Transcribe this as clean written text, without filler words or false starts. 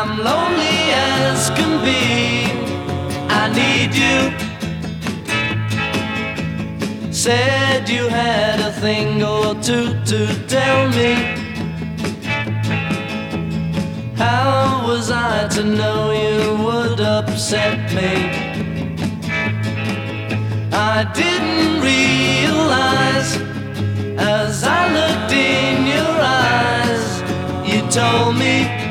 I'm lonely as can be. I need you. Said you had a thing or two to tell me. How was I to know you would upset me? I didn't realize as I looked in your eyes. You told me